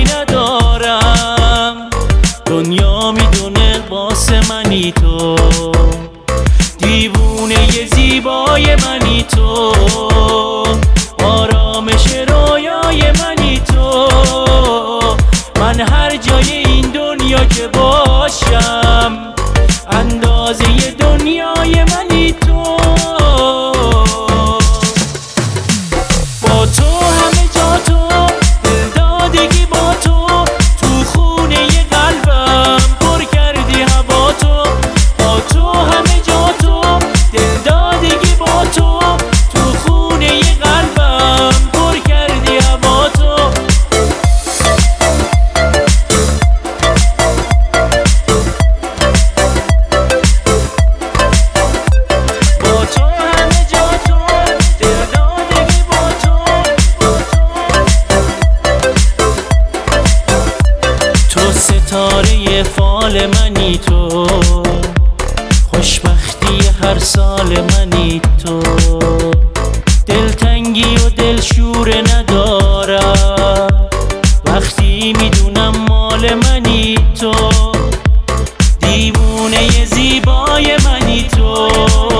زیبایی ندارم، دنیا میدونه واسه منی تو، دیوونه زیبای منی تو، آرامش رویای منی تو. من هر جای این دنیا که باشم اندازه دنیای منی تو. با تو همه جا تو، دلدادگی با تو، تو خونه قلبم پر کردی هوا تو. با تو همه جا تو، دلدادگی با تو، تو خونه قلبم پر کردی هوا تو. با تو همه جا تو، دلدادگی با تو. تو ستاره فال منی تو، خوشبختی هر سال منی تو. دلتنگی و دلشوره ندارم وقتی میدونم مال منی تو، دیوونه زیبای منی تو.